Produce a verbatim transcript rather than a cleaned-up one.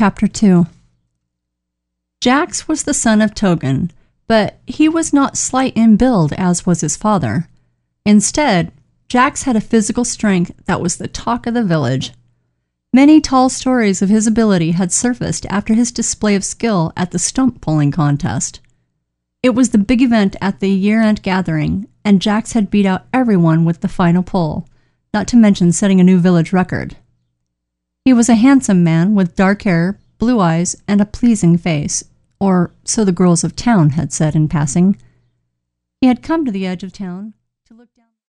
Chapter two. Jax was the son of Togan, but he was not slight in build as was his father. Instead, Jax had a physical strength that was the talk of the village. Many tall stories of his ability had surfaced after his display of skill at the stump pulling contest. It was the big event at the year-end gathering, and Jax had beat out everyone with the final pull, not to mention setting a new village record. He was a handsome man with dark hair, blue eyes, and a pleasing face, or so the girls of town had said in passing. He had come to the edge of town